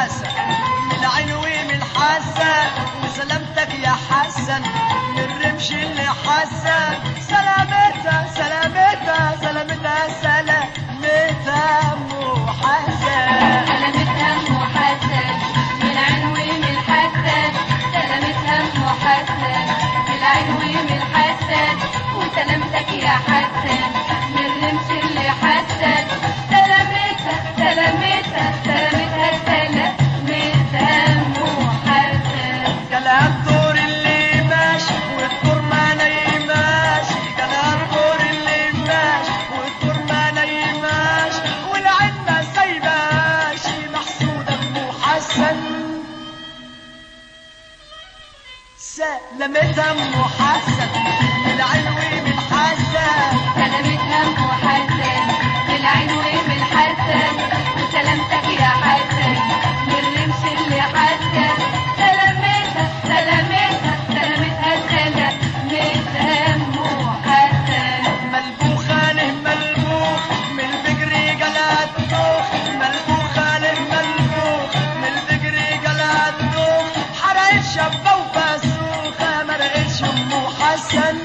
حسن من العنوي من حسن وسلامتك يا حسن من رمش اللي حسن سلامتها سلامتها سلامتها سلامتها ام حسن سلامتها ام حسن من العنوي من حسن سلامتها ام حسن من العنوي من حسن وسلامتك يا حسن من رمش اللي حسن سلامتها سلامتها سلامتها سلامتها ام حسن كلام دور اللي ماشي والدور ما نايماش كلام دور اللي ماشي والدور ما نايماش والعين ما سايباش محسودة ام حسن سلامتها ام حسن من العلوي من حسن سلامتها ام حسن من العنوي من حسن وسلامتك يا حسن من رمش اللي حسن سلامتها سلامتها سلامتها سلامتها ام حسن ملبوخة له ملبوخ من البقري قلعت دوخ ملبوخة له ملبوخ من البقري قلعت دوخ حرقت شبة وفاسوخة ما لقيتش ام حسن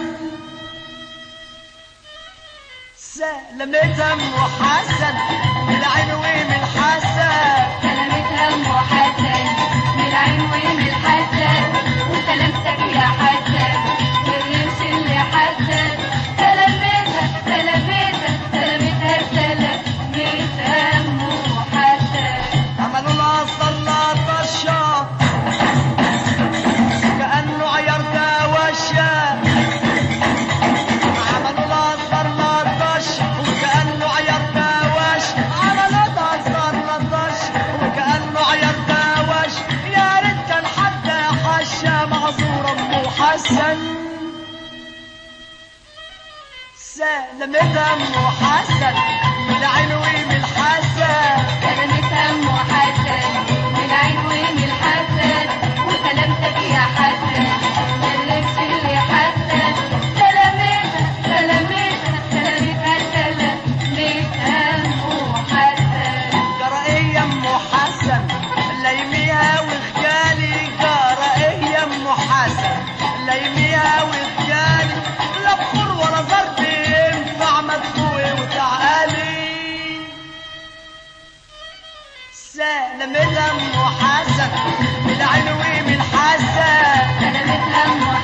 سلامتها ام حسن من العنوي من حسن سلامتها ام حسن من العنوي من حسن وسلامتك يا حسن من رمش اللي حسن سلامتها سلامتها سلامتها سلامتها ام حسن عملوا لها صلاة الشام كأنه عيار دوشة عملوا لها صلاة الشام وكأنه عيار دوش عملوا لها صلاة الشام وكأنه عيار دوش يا ريت كان حد حشة معذورة ام حسن سلامتها ام حسن من العلوي من حسن سلامتها ام حسن من العنوي من حسن وسلامتك يا حسن من رمش اللي حسن سلامتها سلامتها سلامتها سلامتها ام حسن جرائية ام حسن ليميها وخجالي جرائية ام حسن ليميها وخجالي لا بخور ولا ضرب ينفع مدفوع وتعالي سلامتها ام حسن من العلوي من حسن سلامتها ام